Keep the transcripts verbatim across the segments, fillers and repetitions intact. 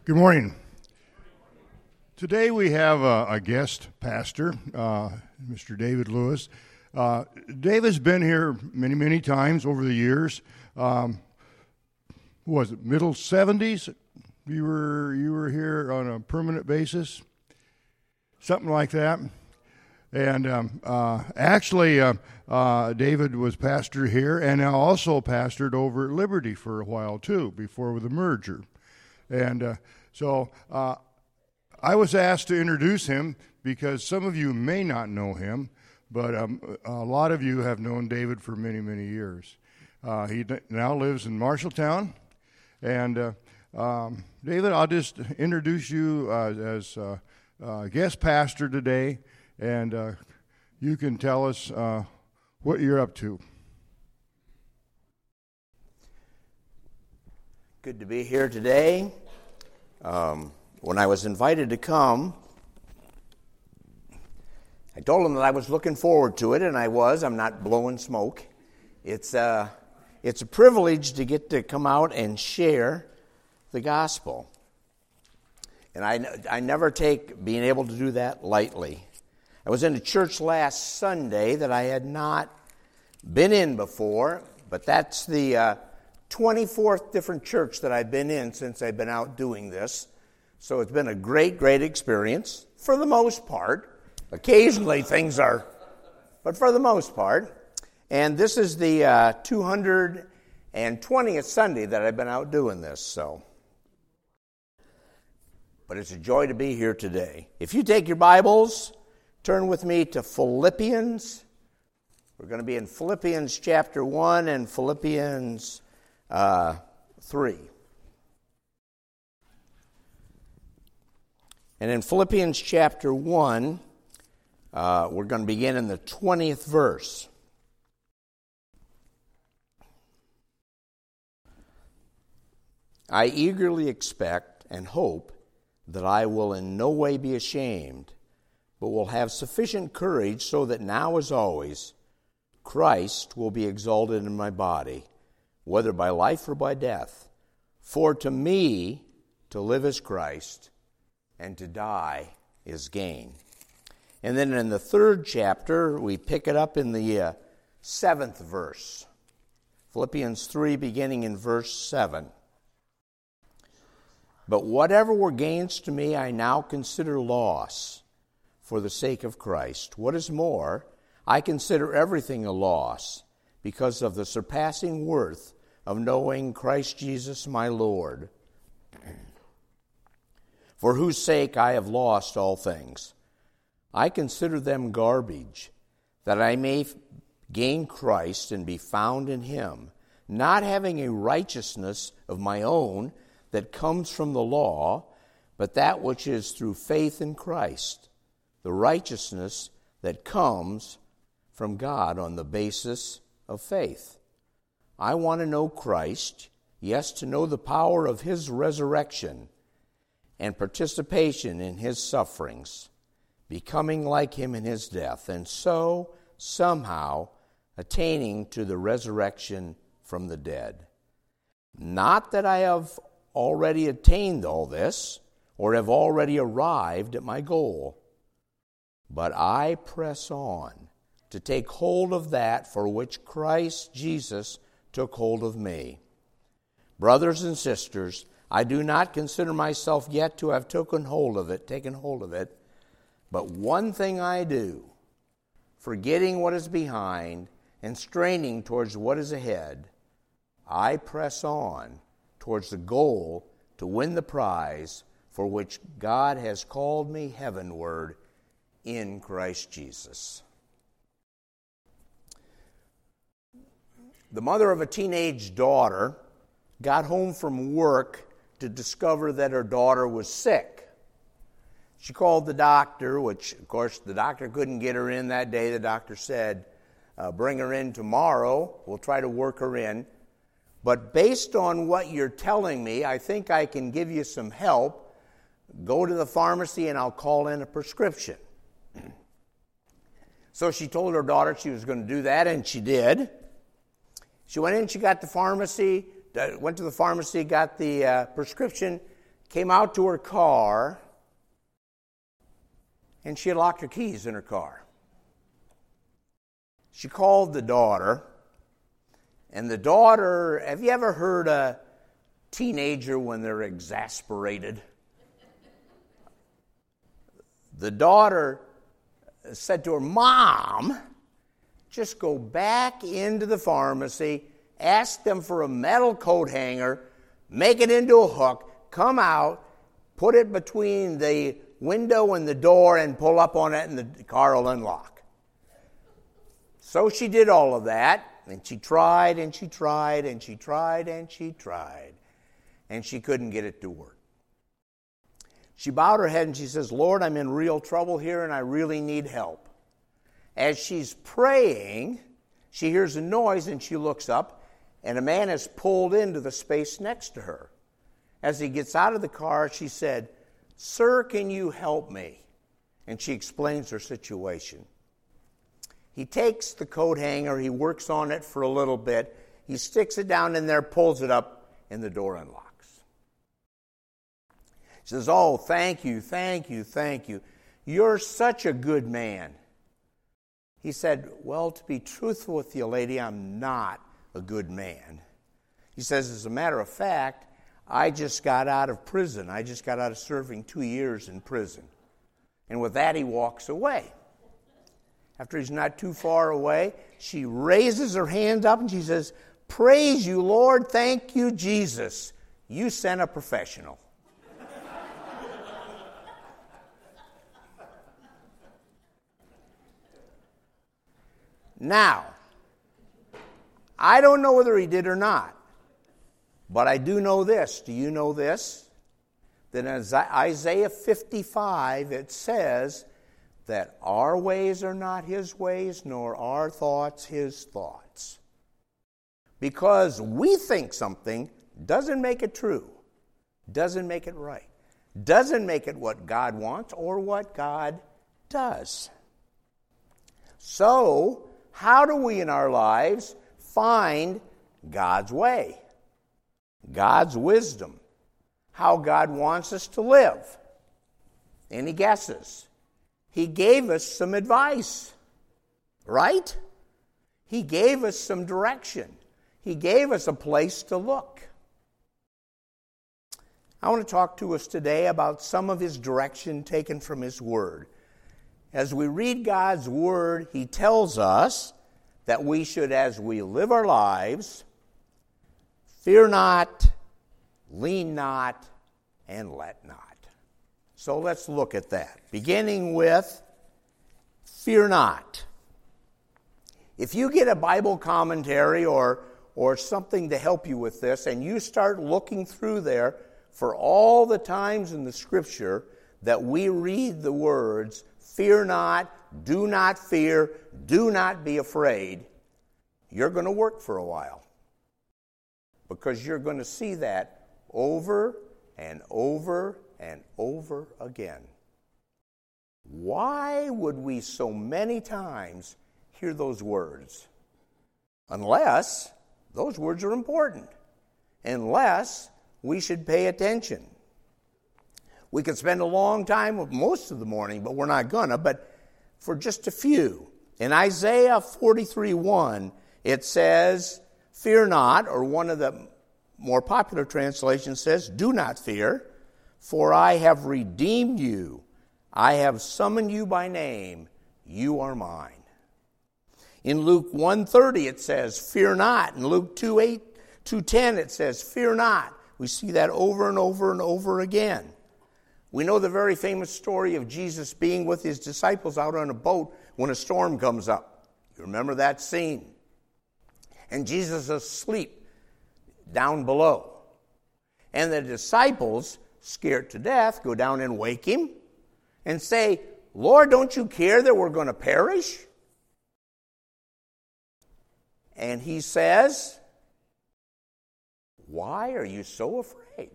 Good morning. Today we have a, a guest pastor, uh, Mister David Lewis. Uh, David's been here many, many times over the years. Um, what was it, middle seventies? You were you were here on a permanent basis, something like that. And um, uh, actually, uh, uh, David was pastor here, and also pastored over at Liberty for a while too, before the merger. And uh, so uh, I was asked to introduce him because some of you may not know him, but um, a lot of you have known David for many, many years. Uh, he now lives in Marshalltown. And uh, um, David, I'll just introduce you uh, as uh, uh, guest pastor today, and uh, you can tell us uh, what you're up to. Good to be here today. Um, when I was invited to come, I told them that I was looking forward to it, and I was. I'm not blowing smoke. It's uh, it's a privilege to get to come out and share the gospel. And I, I never take being able to do that lightly. I was in a church last Sunday that I had not been in before, but that's the uh, twenty-fourth different church that I've been in since I've been out doing this. So it's been a great, great experience for the most part. Occasionally things are, but for the most part. And this is the uh, two hundred twentieth Sunday that I've been out doing this. So, but it's a joy to be here today. If you take your Bibles, turn with me to Philippians. We're going to be in Philippians chapter one and Philippians uh, three. And in Philippians chapter one, uh, we're going to begin in the twentieth verse. I eagerly expect and hope that I will in no way be ashamed, but will have sufficient courage so that now as always, Christ will be exalted in my body, whether by life or by death. For to me, to live is Christ, and to die is gain. And then in the third chapter, we pick it up in the uh, seventh verse. Philippians three, beginning in verse seven. But whatever were gains to me, I now consider loss for the sake of Christ. What is more, I consider everything a loss because of the surpassing worth of knowing Christ Jesus my Lord, for whose sake I have lost all things. I consider them garbage, that I may gain Christ and be found in him, not having a righteousness of my own that comes from the law, but that which is through faith in Christ, the righteousness that comes from God on the basis of faith. I want to know Christ, yes, to know the power of his resurrection and participation in his sufferings, becoming like him in his death, and so somehow attaining to the resurrection from the dead. Not that I have already attained all this, or have already arrived at my goal, but I press on to take hold of that for which Christ Jesus took hold of me. Brothers and sisters, I do not consider myself yet to have taken hold of it, taken hold of it, but one thing I do, forgetting what is behind and straining towards what is ahead, I press on towards the goal to win the prize for which God has called me heavenward in Christ Jesus. The mother of a teenage daughter got home from work to discover that her daughter was sick. She called the doctor, which, of course, the doctor couldn't get her in that day. The doctor said, uh, bring her in tomorrow. We'll try to work her in. But based on what you're telling me, I think I can give you some help. Go to the pharmacy and I'll call in a prescription. So she told her daughter she was going to do that, and she did. She went in, she got the pharmacy, went to the pharmacy, got the uh, prescription, came out to her car, and she had locked her keys in her car. She called the daughter, and the daughter, have you ever heard a teenager when they're exasperated? The daughter said to her, "Mom, just go back into the pharmacy, ask them for a metal coat hanger, make it into a hook, come out, put it between the window and the door, and pull up on it, and the car will unlock." So she did all of that, and she tried, and she tried, and she tried, and she tried, and she couldn't get it to work. She bowed her head and she says, "Lord, I'm in real trouble here, and I really need help." As she's praying, she hears a noise, and she looks up, and a man has pulled into the space next to her. As he gets out of the car, she said, "Sir, can you help me?" And she explains her situation. He takes the coat hanger, he works on it for a little bit, he sticks it down in there, pulls it up, and the door unlocks. She says, "Oh, thank you, thank you, thank you. You're such a good man." He said, "Well, to be truthful with you, lady, I'm not a good man." He says, "As a matter of fact, I just got out of prison. I just got out of serving two years in prison." And with that, he walks away. After he's not too far away, she raises her hand up and she says, "Praise you, Lord. Thank you, Jesus. You sent a professional." Now, I don't know whether he did or not, but I do know this. Do you know this? That in Isaiah fifty-five, it says that our ways are not his ways, nor our thoughts his thoughts. Because we think something doesn't make it true, doesn't make it right, doesn't make it what God wants or what God does. So, how do we in our lives find God's way, God's wisdom, how God wants us to live? Any guesses? He gave us some advice, right? He gave us some direction. He gave us a place to look. I want to talk to us today about some of his direction taken from his word. As we read God's word, he tells us that we should, as we live our lives, fear not, lean not, and let not. So let's look at that, beginning with fear not. If you get a Bible commentary or, or something to help you with this, and you start looking through there for all the times in the Scripture that we read the words, fear not, do not fear, do not be afraid, you're going to work for a while. Because you're going to see that over and over and over again. Why would we so many times hear those words? Unless those words are important. Unless we should pay attention. We could spend a long time with most of the morning, but we're not gonna, but for just a few. In Isaiah forty-three one, it says, "Fear not," or one of the more popular translations says, "Do not fear, for I have redeemed you. I have summoned you by name. You are mine." In Luke one thirty, it says, "Fear not." In Luke two eight, two ten, it says, "Fear not." We see that over and over and over again. We know the very famous story of Jesus being with his disciples out on a boat when a storm comes up. You remember that scene? And Jesus is asleep down below. And the disciples, scared to death, go down and wake him and say, "Lord, don't you care that we're going to perish?" And he says, "Why are you so afraid?"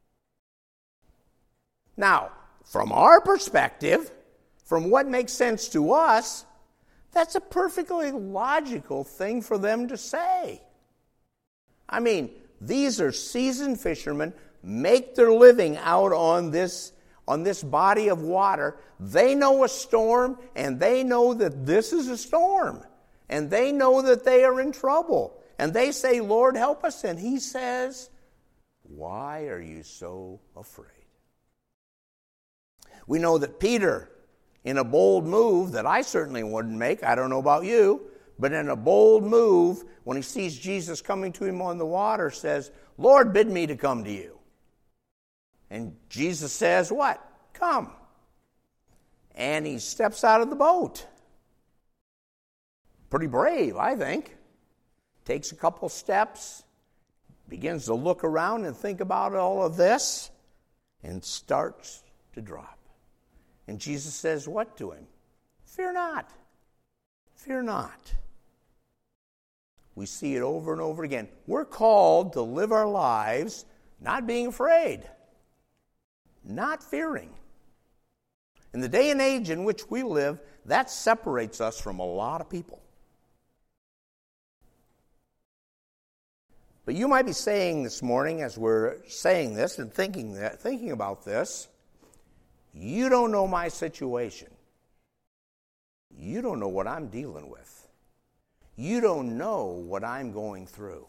Now, from our perspective, from what makes sense to us, that's a perfectly logical thing for them to say. I mean, these are seasoned fishermen, make their living out on this, on this body of water. They know a storm, and they know that this is a storm. And they know that they are in trouble. And they say, Lord, help us. And he says, why are you so afraid? We know that Peter, in a bold move that I certainly wouldn't make, I don't know about you, but in a bold move, when he sees Jesus coming to him on the water, says, Lord, bid me to come to you. And Jesus says, what? Come. And he steps out of the boat. Pretty brave, I think. Takes a couple steps, begins to look around and think about all of this, and starts to drop. And Jesus says what to him? Fear not. Fear not. We see it over and over again. We're called to live our lives not being afraid, not fearing. In the day and age in which we live, that separates us from a lot of people. But you might be saying this morning, as we're saying this and thinking that, thinking about this, you don't know my situation. You don't know what I'm dealing with. You don't know what I'm going through.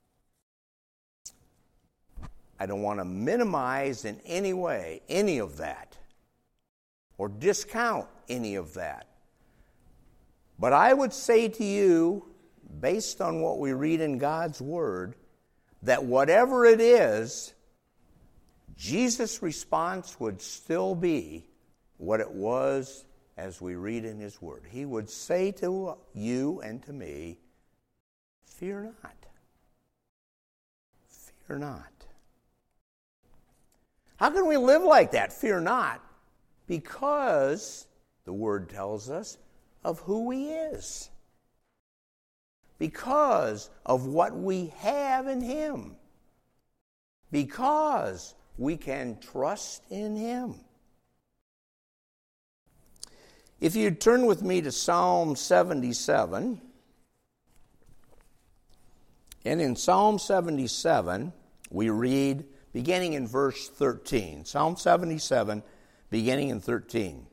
I don't want to minimize in any way any of that or discount any of that. But I would say to you, based on what we read in God's Word, that whatever it is, Jesus' response would still be what it was as we read in His Word. He would say to you and to me, fear not. Fear not. How can we live like that? Fear not. Because, the Word tells us, of who He is. Because of what we have in Him. Because we can trust in Him. If you turn with me to Psalm seventy-seven, and in Psalm seventy-seven, we read, beginning in verse thirteen, Psalm seventy-seven, beginning in thirteen.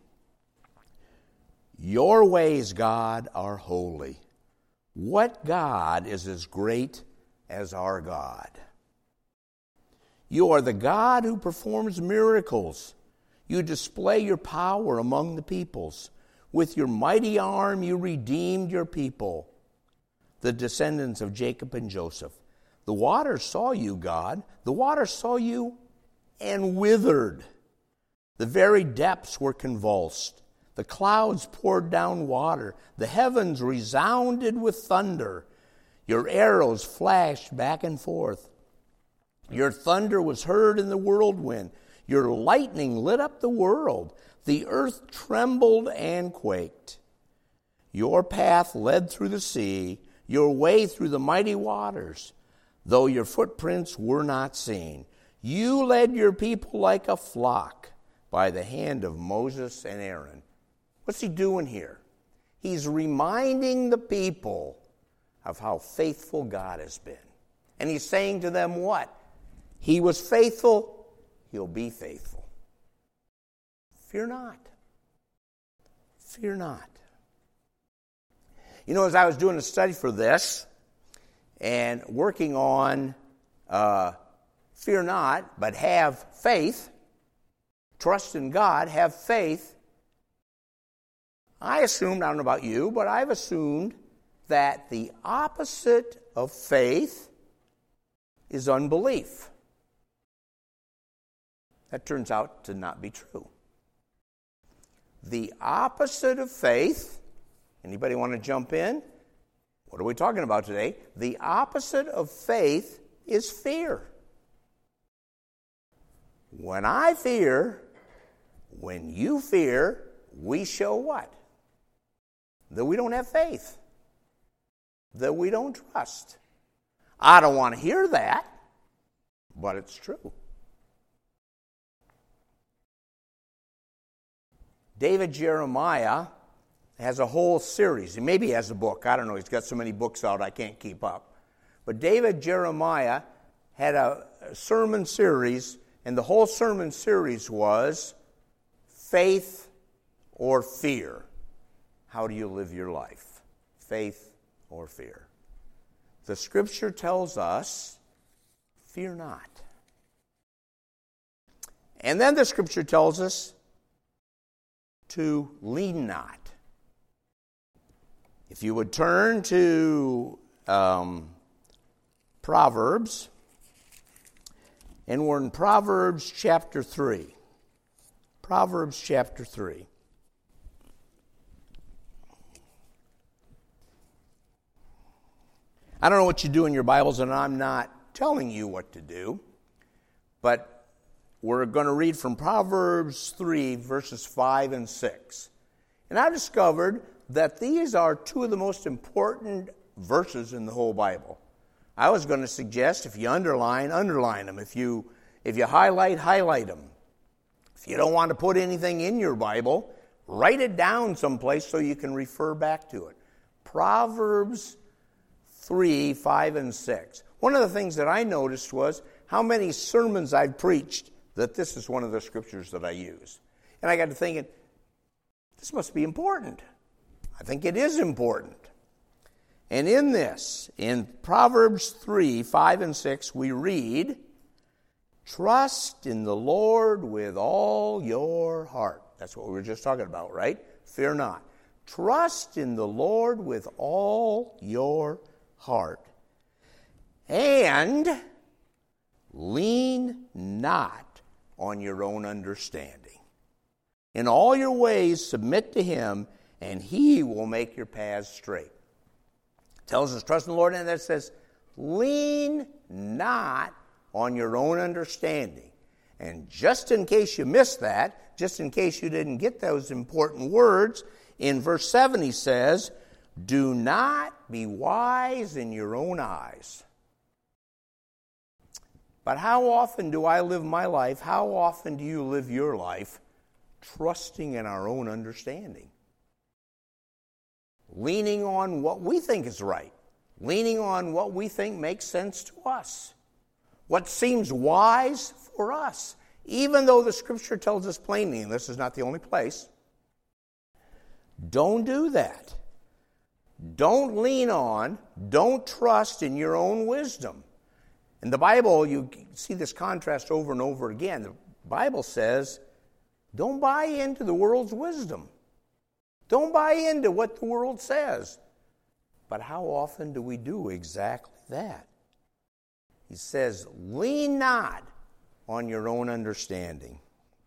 Your ways, God, are holy. What God is as great as our God? You are the God who performs miracles. You display your power among the peoples. With your mighty arm you redeemed your people, the descendants of Jacob and Joseph. The waters saw you, God. The waters saw you and withered. The very depths were convulsed. The clouds poured down water. The heavens resounded with thunder. Your arrows flashed back and forth. Your thunder was heard in the whirlwind. Your lightning lit up the world. The earth trembled and quaked. Your path led through the sea, your way through the mighty waters, though your footprints were not seen. You led your people like a flock by the hand of Moses and Aaron. What's he doing here? He's reminding the people of how faithful God has been. And he's saying to them what? He was faithful, he'll be faithful. Fear not. Fear not. You know, as I was doing a study for this and working on uh, fear not, but have faith, trust in God, have faith, I assumed, I don't know about you, but I've assumed that the opposite of faith is unbelief. That turns out to not be true. The opposite of faith, anybody want to jump in? What are we talking about today? The opposite of faith is fear. When I fear, when you fear, we show what? That we don't have faith. That we don't trust. I don't want to hear that, but it's true. David Jeremiah has a whole series. He maybe has a book. I don't know. He's got so many books out I can't keep up. But David Jeremiah had a sermon series, and the whole sermon series was faith or fear. How do you live your life? Faith or fear? The Scripture tells us, fear not. And then the Scripture tells us to lean not. If you would turn to um, Proverbs, and we're in Proverbs chapter three. Proverbs chapter three. I don't know what you do in your Bibles, and I'm not telling you what to do, but we're going to read from Proverbs three, verses five and six. And I discovered that these are two of the most important verses in the whole Bible. I was going to suggest if you underline, underline them. If you, if you highlight, highlight them. If you don't want to put anything in your Bible, write it down someplace so you can refer back to it. Proverbs three, five, and six. One of the things that I noticed was how many sermons I've preached that this is one of the scriptures that I use. And I got to thinking, this must be important. I think it is important. And in this, in Proverbs three, five, and six, we read, trust in the Lord with all your heart. That's what we were just talking about, right? Fear not. Trust in the Lord with all your heart. And lean not on your own understanding. In all your ways submit to him, and he will make your paths straight. Tells us trust in the Lord, and that says, lean not on your own understanding. And just in case you missed that, just in case you didn't get those important words, in verse seven he says, do not be wise in your own eyes. But how often do I live my life, how often do you live your life trusting in our own understanding? Leaning on what we think is right. Leaning on what we think makes sense to us. What seems wise for us. Even though the Scripture tells us plainly, and this is not the only place, don't do that. Don't lean on, don't trust in your own wisdom. In the Bible, you see this contrast over and over again. The Bible says, don't buy into the world's wisdom. Don't buy into what the world says. But how often do we do exactly that? He says, lean not on your own understanding.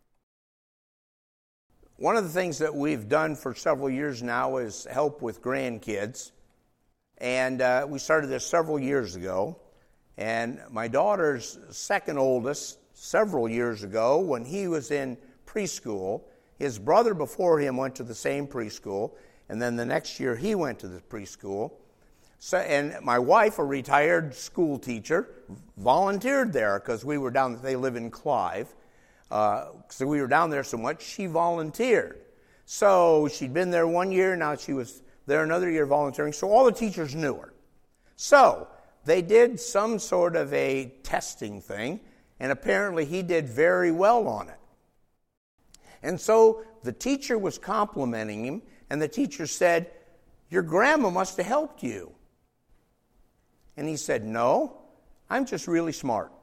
One of the things that we've done for several years now is help with grandkids. And uh, we started this several years ago. And my daughter's second oldest, several years ago, when he was in preschool, his brother before him went to the same preschool, and then the next year he went to the preschool. So, and my wife, a retired school teacher, volunteered there because we were down, they live in Clive. Uh, so we were down there so much, she volunteered. So she'd been there one year, now she was there another year volunteering, so all the teachers knew her. So they did some sort of a testing thing, and apparently he did very well on it. And so the teacher was complimenting him, and the teacher said, your grandma must have helped you. And he said, no, I'm just really smart.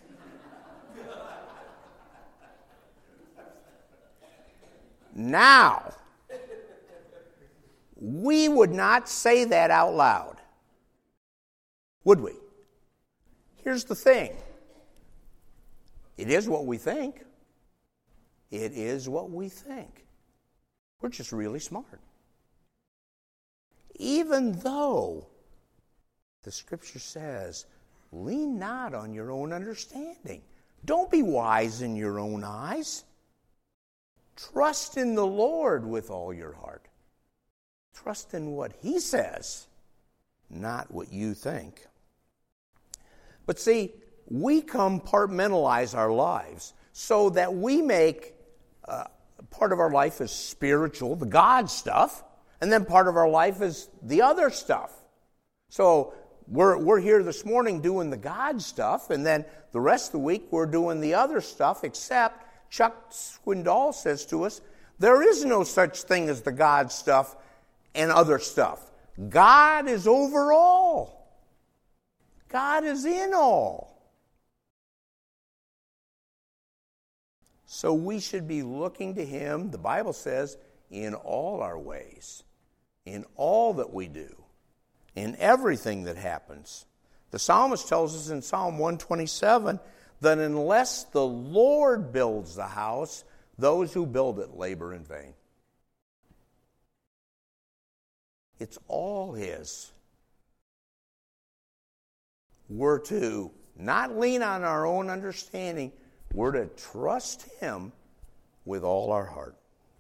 Now, we would not say that out loud, would we? Here's the thing. It is what we think. It is what we think. We're just really smart. Even though the Scripture says, lean not on your own understanding. Don't be wise in your own eyes. Trust in the Lord with all your heart. Trust in what He says, not what you think. But see, we compartmentalize our lives so that we make uh, part of our life is spiritual, the God stuff, and then part of our life is the other stuff. So we're, we're here this morning doing the God stuff, and then the rest of the week we're doing the other stuff, except Chuck Swindoll says to us, there is no such thing as the God stuff and other stuff. God is over all. God is in all. So we should be looking to Him, the Bible says, in all our ways, in all that we do, in everything that happens. The psalmist tells us in Psalm one twenty-seven that unless the Lord builds the house, those who build it labor in vain. It's all His. We're to not lean on our own understanding. We're to trust Him with all our heart.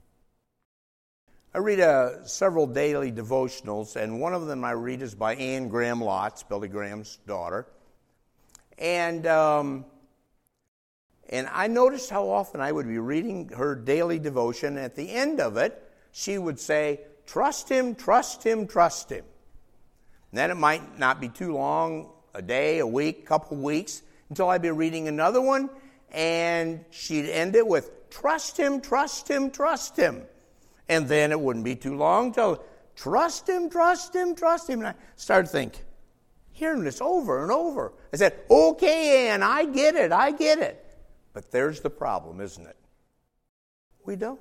I read uh, several daily devotionals, and one of them I read is by Anne Graham Lotz, Billy Graham's daughter. And um, and I noticed how often I would be reading her daily devotion, and at the end of it, she would say, trust Him, trust Him, trust Him. And then it might not be too long, a day, a week, couple weeks, until I'd be reading another one, and she'd end it with, trust Him, trust Him, trust Him. And then it wouldn't be too long till, trust Him, trust Him, trust Him. And I started thinking, hearing this over and over. I said, okay, Ann, I get it, I get it. But there's the problem, isn't it? We don't.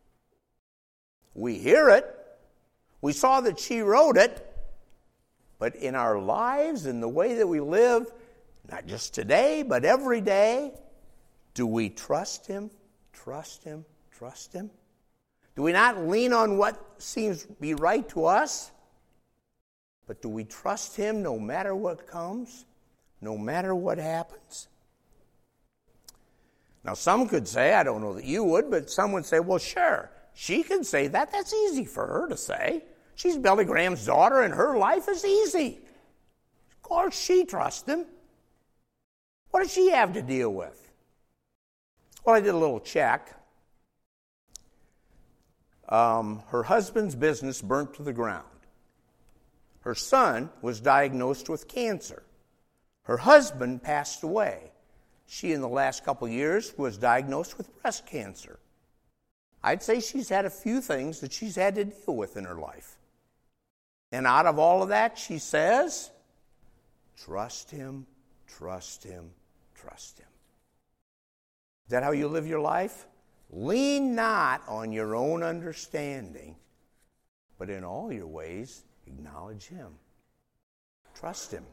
We hear it. We saw that she wrote it. But in our lives, in the way that we live, not just today, but every day, do we trust Him, trust Him, trust Him? Do we not lean on what seems to be right to us? But do we trust Him no matter what comes, no matter what happens? Now, some could say, I don't know that you would, but some would say, well, sure, she can say that. That's easy for her to say. She's Billy Graham's daughter, and her life is easy. Of course she trusts Him. What does she have to deal with? Well, I did a little check. Um, her husband's business burnt to the ground. Her son was diagnosed with cancer. Her husband passed away. She, in the last couple of years, was diagnosed with breast cancer. I'd say she's had a few things that she's had to deal with in her life. And out of all of that, she says, trust Him, trust Him, trust Him. Is that how you live your life? Lean not on your own understanding, but in all your ways, acknowledge Him. Trust Him.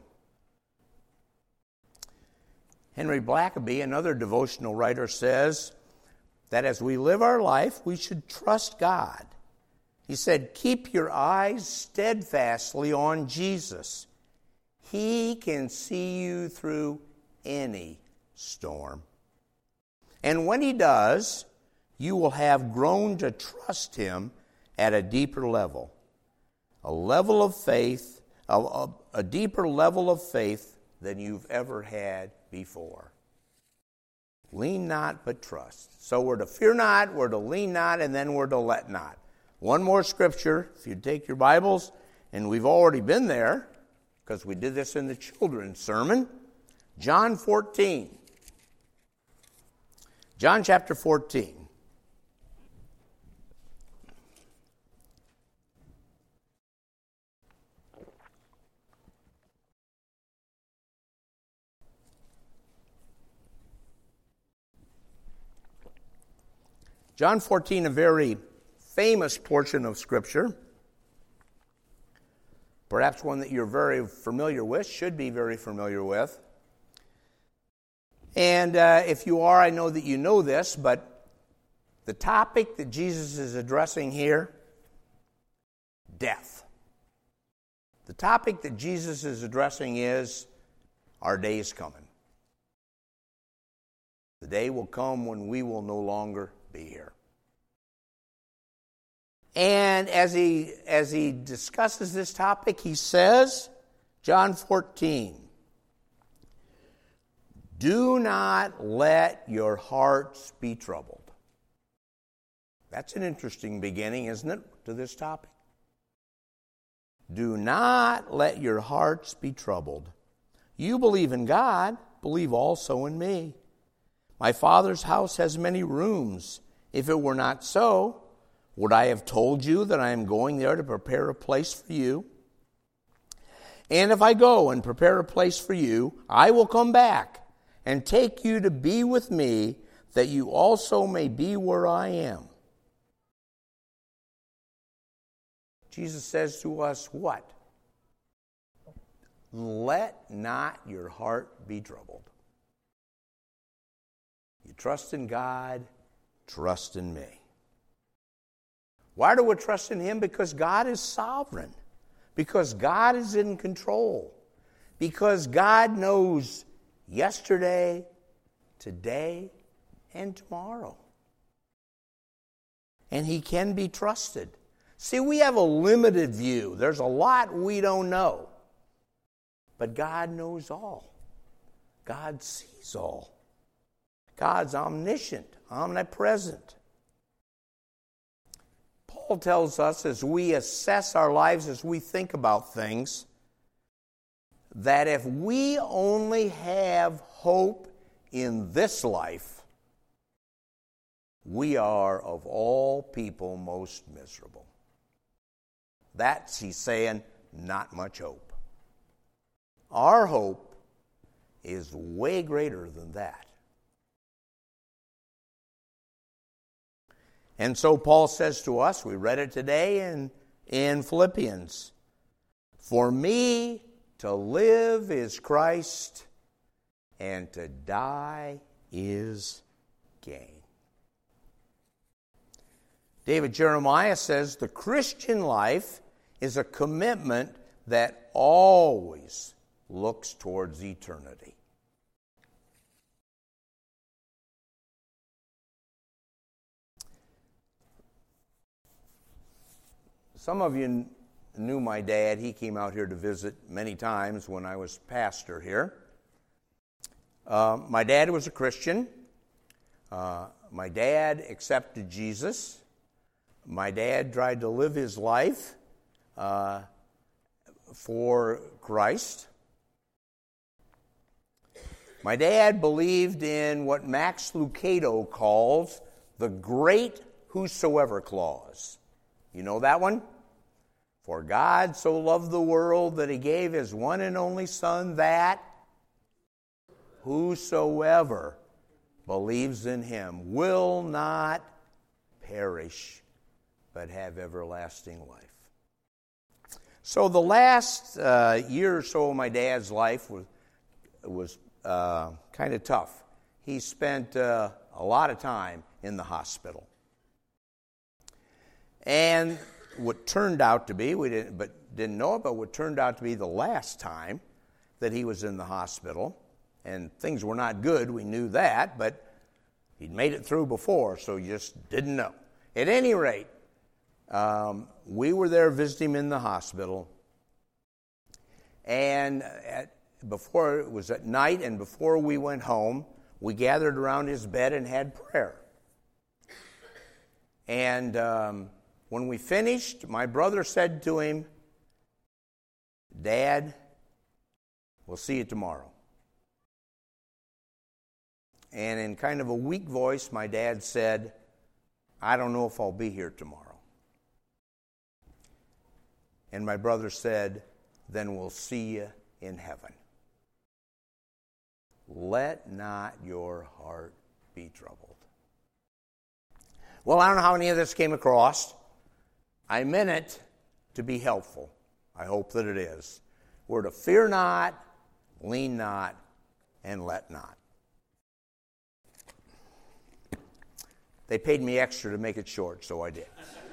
Henry Blackaby, another devotional writer, says that as we live our life, we should trust God. He said, keep your eyes steadfastly on Jesus. He can see you through any storm. And when He does, you will have grown to trust Him at a deeper level. A level of faith, a, a, a deeper level of faith than you've ever had before. Lean not, but trust. So we're to fear not, we're to lean not, and then we're to let not. One more scripture, if you take your Bibles, and we've already been there, because we did this in the children's sermon. John fourteen. John chapter fourteen. John fourteen, a very famous portion of Scripture, perhaps one that you're very familiar with, should be very familiar with. And uh, if you are, I know that you know this, but the topic that Jesus is addressing here, death. The topic that Jesus is addressing is, our day is coming. The day will come when we will no longer be here. And as he as he discusses this topic, he says, John fourteen, do not let your hearts be troubled. That's an interesting beginning, isn't it, to this topic? Do not let your hearts be troubled. You believe in God, believe also in me. My Father's house has many rooms. If it were not so, would I have told you that I am going there to prepare a place for you? And if I go and prepare a place for you, I will come back and take you to be with me, that you also may be where I am. Jesus says to us, what? Let not your heart be troubled. You trust in God, trust in me. Why do we trust in Him? Because God is sovereign. Because God is in control. Because God knows yesterday, today, and tomorrow. And He can be trusted. See, we have a limited view. There's a lot we don't know. But God knows all. God sees all. God's omniscient, omnipresent. Paul tells us as we assess our lives, as we think about things, that if we only have hope in this life, we are of all people most miserable. That's, he's saying, not much hope. Our hope is way greater than that. And so Paul says to us, we read it today in, in Philippians, for me to live is Christ, and to die is gain. David Jeremiah says the Christian life is a commitment that always looks towards eternity. Some of you knew my dad. He came out here to visit many times when I was pastor here. Uh, my dad was a Christian. Uh, my dad accepted Jesus. My dad tried to live his life uh, for Christ. My dad believed in what Max Lucado calls the great whosoever clause. You know that one? For God so loved the world that He gave His one and only Son, that whosoever believes in Him will not perish, but have everlasting life. So the last uh, year or so of my dad's life was, was uh, kind of tough. He spent uh, a lot of time in the hospital. And what turned out to be, we didn't, but didn't know it, but what turned out to be the last time that he was in the hospital, and things were not good, we knew that, but he'd made it through before, so you just didn't know. At any rate, um, we were there visiting him in the hospital, and at, before it was at night, and before we went home, we gathered around his bed and had prayer. And um, when we finished, my brother said to him, Dad, we'll see you tomorrow. And in kind of a weak voice, my dad said, I don't know if I'll be here tomorrow. And my brother said, then we'll see you in heaven. Let not your heart be troubled. Well, I don't know how any of this came across. I meant it to be helpful. I hope that it is. We're to fear not, lean not, and let not. They paid me extra to make it short, so I did.